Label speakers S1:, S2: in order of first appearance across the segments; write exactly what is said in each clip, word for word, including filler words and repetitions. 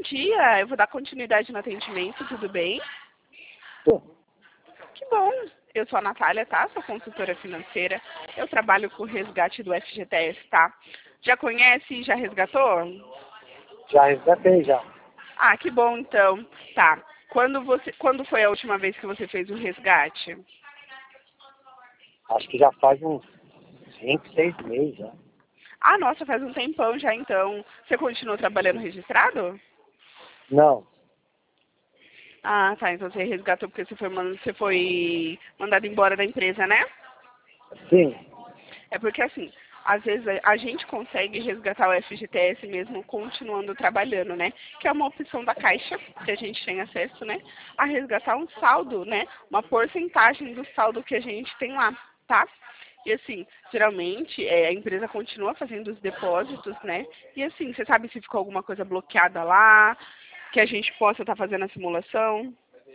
S1: dia, eu vou dar continuidade no atendimento, tudo bem?
S2: Tô.
S1: Que bom. Eu sou a Natália, tá? Sou consultora financeira. Eu trabalho com o resgate do F G T S, tá? Já conhece e já resgatou?
S2: Já resgatei, já.
S1: Ah, que bom, então. Tá. Quando, você, quando foi a última vez que você fez o resgate?
S2: Acho que já faz uns cinco, seis meses já.
S1: Ah, nossa, faz um tempão já, então. Você continua trabalhando registrado?
S2: Não.
S1: Ah, tá. Então você resgatou porque você foi, man- você foi mandado embora da empresa, né?
S2: Sim.
S1: É porque, assim, às vezes a a gente consegue resgatar o F G T S mesmo continuando trabalhando, né? Que é uma opção da Caixa, que a gente tem acesso, né? A resgatar um saldo, né? Uma porcentagem do saldo que a gente tem lá, tá? E assim, geralmente é, a empresa continua fazendo os depósitos, né? E assim, você sabe se ficou alguma coisa bloqueada lá, que a gente possa estar fazendo a simulação?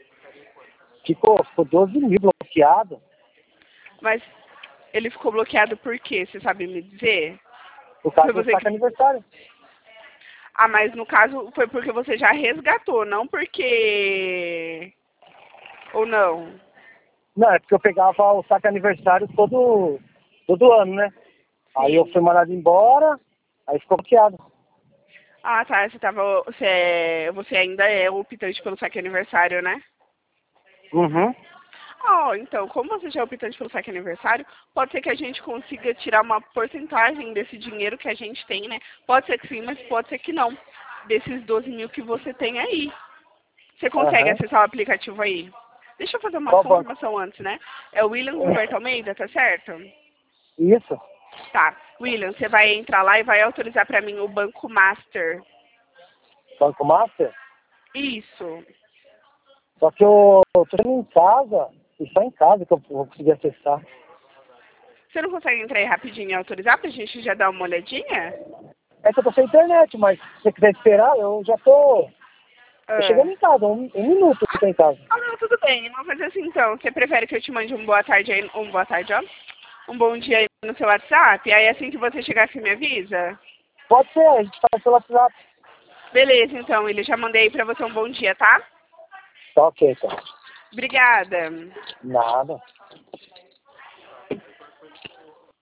S2: Ficou, ficou doze mil bloqueado.
S1: Mas ele ficou bloqueado por quê? Você sabe me dizer?
S2: Por
S1: Foi
S2: causa do
S1: você
S2: saque
S1: que...
S2: aniversário.
S1: Ah, mas no caso foi porque você já resgatou, não porque... Ou não?
S2: Não, é porque eu pegava o saque aniversário todo, todo ano, né? Aí eu
S1: Sim.
S2: fui mandado embora, aí ficou bloqueado.
S1: Ah, tá. Você tava... Você, é... você ainda é optante pelo saque aniversário, né?
S2: Uhum.
S1: Oh, então, como você já é optante pelo saque aniversário, pode ser que a gente consiga tirar uma porcentagem desse dinheiro que a gente tem, né? Pode ser que sim, mas pode ser que não. Desses doze mil que você tem aí. Você consegue
S2: Aham.
S1: acessar o aplicativo aí? Deixa eu fazer uma
S2: Qual banco?
S1: confirmação antes, né? É o William Roberto Almeida, tá certo?
S2: Isso.
S1: Tá. William, você vai entrar lá e vai autorizar pra mim o Banco Master.
S2: Banco Master?
S1: Isso.
S2: Só que eu, eu tô em casa, e só em casa que eu vou conseguir acessar.
S1: Você não consegue entrar aí rapidinho e autorizar pra gente já dar uma olhadinha?
S2: É que eu tô sem internet, mas se você quiser esperar, eu já tô, tô chegando
S1: Ah.
S2: em casa, um, um minuto eu tô em casa.
S1: Ah, não, tudo bem. Vamos fazer assim então. Você prefere que eu te mande um boa tarde aí, um boa tarde, ó? Um bom dia aí no seu WhatsApp? E aí assim que você chegar, você me avisa?
S2: Pode ser, a gente faz pelo WhatsApp.
S1: Beleza, então, ele já mandei aí pra você um bom dia, tá?
S2: Tá ok, então.
S1: Obrigada.
S2: Nada.